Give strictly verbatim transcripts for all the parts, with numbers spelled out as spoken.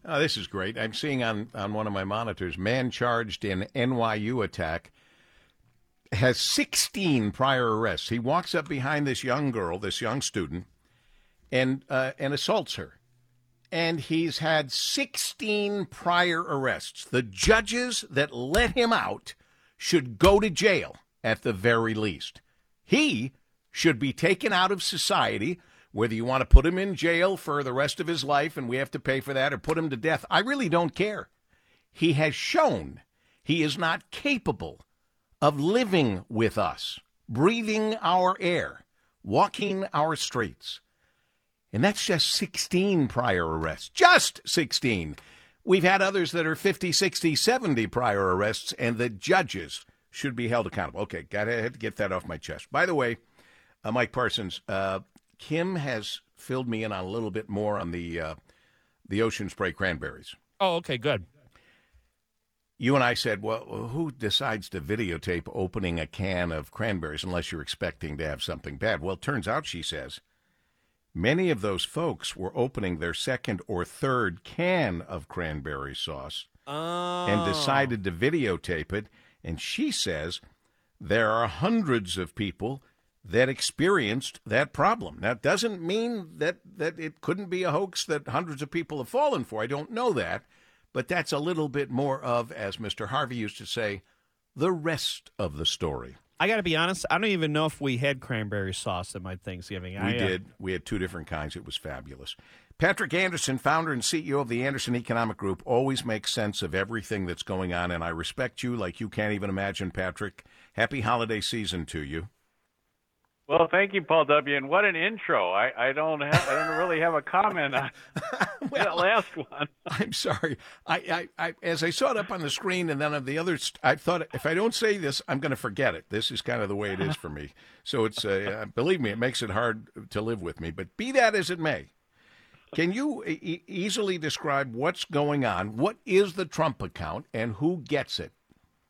Oh, this is great. I'm seeing on, on one of my monitors, man charged in N Y U attack has sixteen prior arrests. He walks up behind this young girl, this young student, and uh, and assaults her. And he's had sixteen prior arrests. The judges that let him out should go to jail at the very least. He should be taken out of society, whether you want to put him in jail for the rest of his life and we have to pay for that, or put him to death. I really don't care. He has shown he is not capable of living with us, breathing our air, walking our streets. And that's just sixteen prior arrests. Just sixteen. We've had others that are fifty, sixty, seventy prior arrests, and the judges should be held accountable. Okay, got to get that off my chest. By the way, uh, Mike Parsons, uh, Kim has filled me in on a little bit more on the uh, the Ocean Spray cranberries. Oh, okay, good. You and I said, well, who decides to videotape opening a can of cranberries unless you're expecting to have something bad? Well, it turns out, she says, many of those folks were opening their second or third can of cranberry sauce oh. and decided to videotape it. And she says there are hundreds of people that experienced that problem. Now, it doesn't mean that, that it couldn't be a hoax that hundreds of people have fallen for. I don't know that. But that's a little bit more of, as Mister Harvey used to say, the rest of the story. I got to be honest, I don't even know if we had cranberry sauce at my Thanksgiving. We I, uh... did. We had two different kinds. It was fabulous. Patrick Anderson, founder and C E O of the Anderson Economic Group, always makes sense of everything that's going on, and I respect you like you can't even imagine, Patrick. Happy holiday season to you. Well, thank you, Paul W. And what an intro! I, I don't have, I don't really have a comment on well, that last one. I'm sorry. I, I, I, as I saw it up on the screen, and then of the others, I thought if I don't say this, I'm going to forget it. This is kind of the way it is for me. So it's, uh, believe me, it makes it hard to live with me. But be that as it may, can you e- easily describe what's going on? What is the Trump account, and who gets it?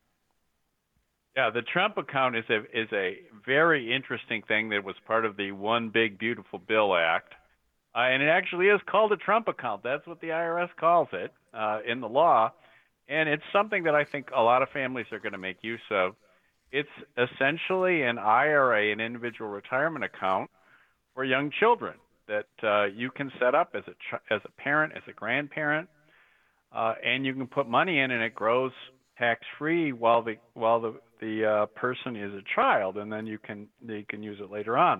Yeah, the Trump account is a is a very interesting thing that was part of the One Big Beautiful Bill Act, uh, and it actually is called a Trump account. That's what the I R S calls it uh, in the law, and it's something that I think a lot of families are going to make use of. It's essentially an I R A, an individual retirement account for young children that uh, you can set up as a ch- as a parent, as a grandparent, uh, and you can put money in, and it grows tax-free while the while the the uh, person is a child, and then you can they can use it later on.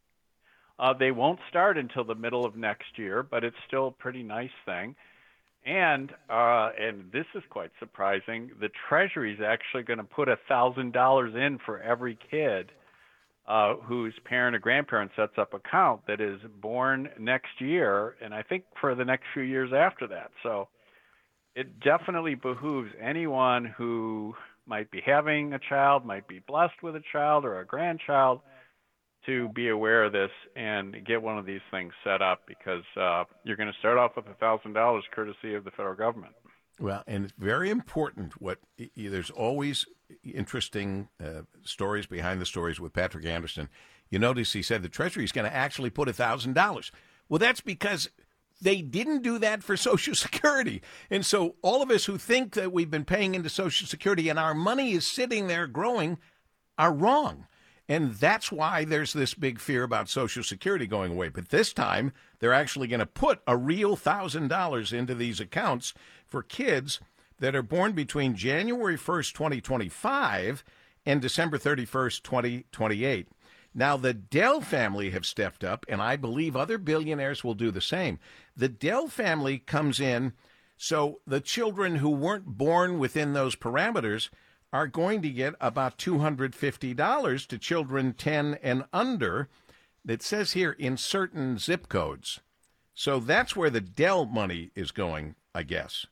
Uh, they won't start until the middle of next year, but it's still a pretty nice thing. And uh, and this is quite surprising. The Treasury is actually going to put a thousand dollars in for every kid uh, whose parent or grandparent sets up an account that is born next year, and I think for the next few years after that. So it definitely behooves anyone who might be having a child, might be blessed with a child or a grandchild, to be aware of this and get one of these things set up, because uh, you're going to start off with one thousand dollars courtesy of the federal government. Well, and it's very important. What there's always interesting uh, stories behind the stories with Patrick Anderson. You notice he said the Treasury is going to actually put one thousand dollars. Well, that's because they didn't do that for Social Security. And so all of us who think that we've been paying into Social Security and our money is sitting there growing are wrong. And that's why there's this big fear about Social Security going away. But this time, they're actually going to put a real one thousand dollars into these accounts for kids that are born between January first, twenty twenty-five and December thirty-first, twenty twenty-eight. Now, the Dell family have stepped up, and I believe other billionaires will do the same. The Dell family comes in, so the children who weren't born within those parameters are going to get about two hundred fifty dollars to children ten and under. It says here in certain zip codes. So that's where the Dell money is going, I guess.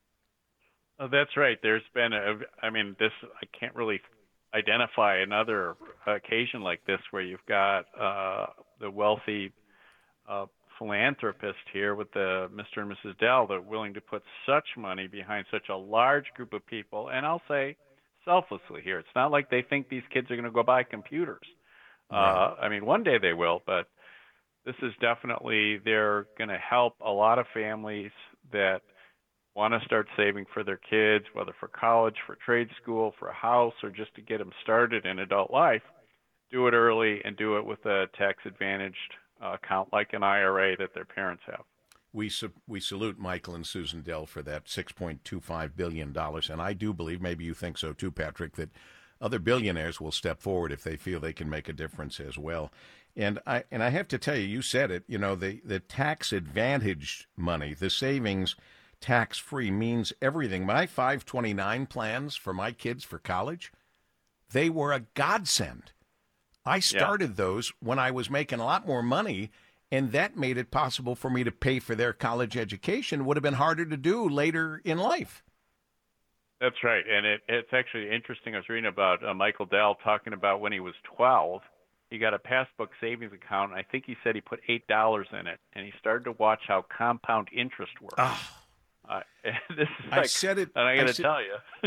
Oh, that's right. There's been a, I mean, this, I can't really identify another occasion like this where you've got uh, the wealthy uh, philanthropist here with the Mister and Missus Dell that are willing to put such money behind such a large group of people, and I'll say selflessly here. It's not like they think these kids are going to go buy computers. Right. Uh, I mean, one day they will, but this is definitely, they're going to help a lot of families that want to start saving for their kids, whether for college, for trade school, for a house, or just to get them started in adult life, do it early and do it with a tax-advantaged uh, account like an I R A that their parents have. We su- we salute Michael and Susan Dell for that six point two five billion dollars, and I do believe, maybe you think so too, Patrick, that other billionaires will step forward if they feel they can make a difference as well. And I and I have to tell you, you said it, you know, the, the tax-advantaged money, the savings tax-free means everything. My five twenty-nine plans for my kids for college, they were a godsend. I started yeah. those when I was making a lot more money, and that made it possible for me to pay for their college education. It would have been harder to do later in life. That's right. And it, it's actually interesting. I was reading about uh, Michael Dell talking about when he was twelve, he got a passbook savings account. And I think he said he put eight dollars in it, and he started to watch how compound interest works. Oh. Uh, this is I like, said it. And I got to said, tell you,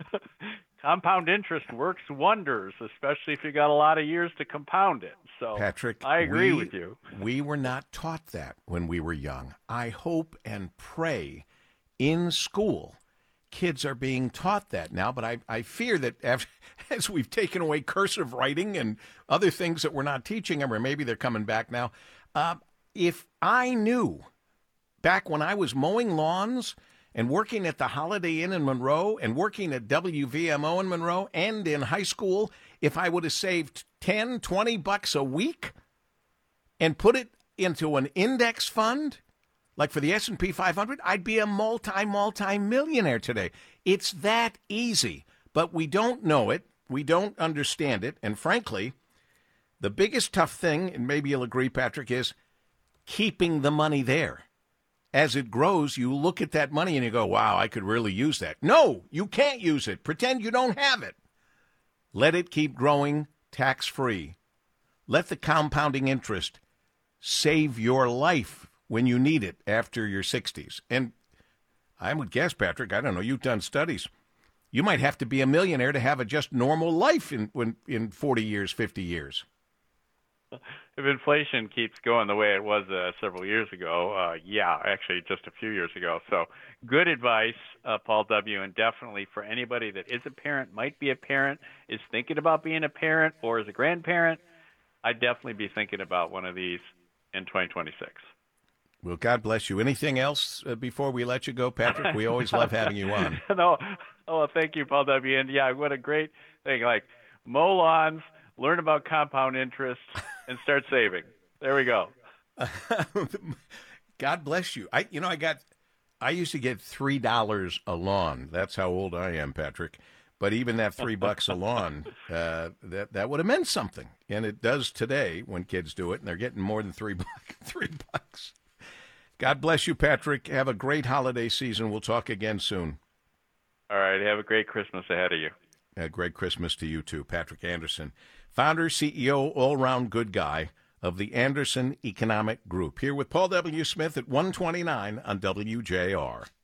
compound interest works wonders, especially if you got a lot of years to compound it. So, Patrick, I agree we, with you. We were not taught that when we were young. I hope and pray in school kids are being taught that now, but I, I fear that after, as we've taken away cursive writing and other things that we're not teaching them, or maybe they're coming back now, uh, if I knew back when I was mowing lawns and working at the Holiday Inn in Monroe and working at W V M O in Monroe and in high school, if I would have saved ten, twenty bucks a week and put it into an index fund, like for the S and P five hundred, I'd be a multi, multi-millionaire today. It's that easy, but we don't know it. We don't understand it. And frankly, the biggest tough thing, and maybe you'll agree, Patrick, is keeping the money there. As it grows, you look at that money and you go, wow, I could really use that. No, you can't use it. Pretend you don't have it. Let it keep growing tax-free. Let the compounding interest save your life when you need it after your sixties. And I would guess, Patrick, I don't know, you've done studies. You might have to be a millionaire to have a just normal life in when, in forty years, fifty years. If inflation keeps going the way it was uh, several years ago, uh, yeah, actually just a few years ago. So good advice, uh, Paul W., and definitely for anybody that is a parent, might be a parent, is thinking about being a parent, or is a grandparent, I'd definitely be thinking about one of these in twenty twenty-six. Well, God bless you. Anything else uh, before we let you go, Patrick? We always love having you on. No, oh, thank you, Paul W. And yeah, what a great thing. Like, mow lawns, learn about compound interest, and start saving. There we go. God bless you. I, you know, I got, I used to get three dollars a lawn. That's how old I am, Patrick. But even that three bucks a lawn, uh, that that would have meant something, and it does today when kids do it, and they're getting more than three bucks. Three bucks. God bless you, Patrick. Have a great holiday season. We'll talk again soon. All right. Have a great Christmas ahead of you. A great Christmas to you, too. Patrick Anderson, founder, C E O, all-round good guy of the Anderson Economic Group. Here with Paul W. Smith at one twenty-nine on W J R.